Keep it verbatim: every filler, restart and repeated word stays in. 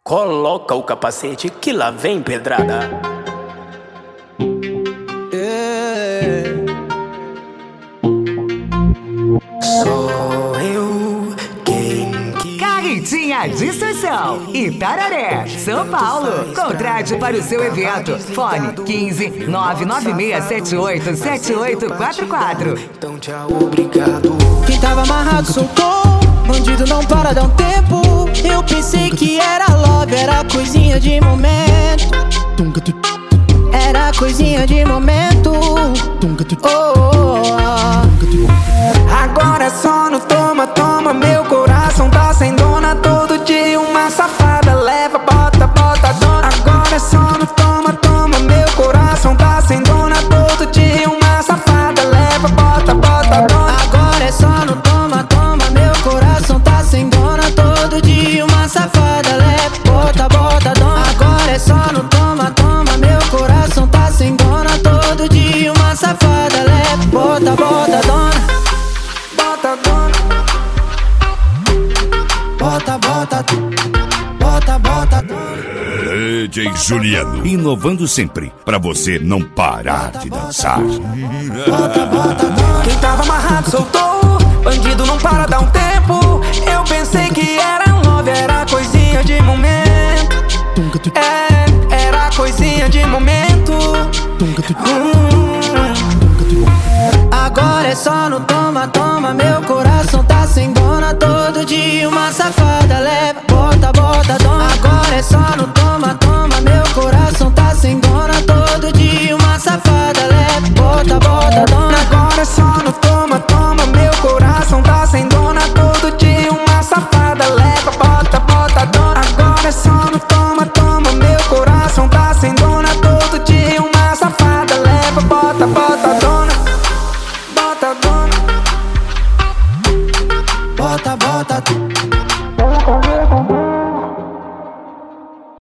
Coloca o capacete que lá vem pedrada. É. Sou eu quem quis. Carretinha de Estação, Itararé, São Paulo. Contrate para o seu evento. Fone quinze, nove nove seis sete oito, sete oito quatro quatro. Então tchau, obrigado. Quem tava amarrado soltou. Bandido não para, dá um tempo. Eu pensei que era love, era coisinha de momento. Era coisinha de momento. Oh, oh, oh. Agora é só no toma, toma. Meu coração tá sem dona. Todo dia uma safada leva, bota, bota, dona. Agora é só no toma, toma. Meu coração tá sem dona. Todo dia uma safada leva, bota, bota, dona. Agora é só no toma, toma. Meu coração tá sem dona. Todo dia uma safada leva, bota, bota, dona. Agora é só no toma, toma. Meu coração tá sem dona. Todo dia uma safada leva, bota, bota, dona. Bota, dona. Bota, bota, bota, bota, dona. D J Juliano, inovando sempre, pra você não parar de dançar. Bota, bota, dona. Quem tava amarrado soltou. Bandido não para, dá um tempo. Eu pensei que era love, era coisinha de momento. É, era coisinha de momento. Hum. Agora é só no toma, toma. Meu coração tá sem dona. Todo dia uma safada leva, bota, bota, dona. Agora é só no toma, toma. Meu coração tá sem dona. Todo dia uma safada leva, bota, bota, dona. Agora é só no toma, toma. Meu coração tá sem dona. Todo dia uma safada leva, bota, bota, dona. Agora é só no toma, toma. Meu coração tá sem dona. Todo dia uma safada leva, bota, bota, dona. Bota, dona. Bota, bota,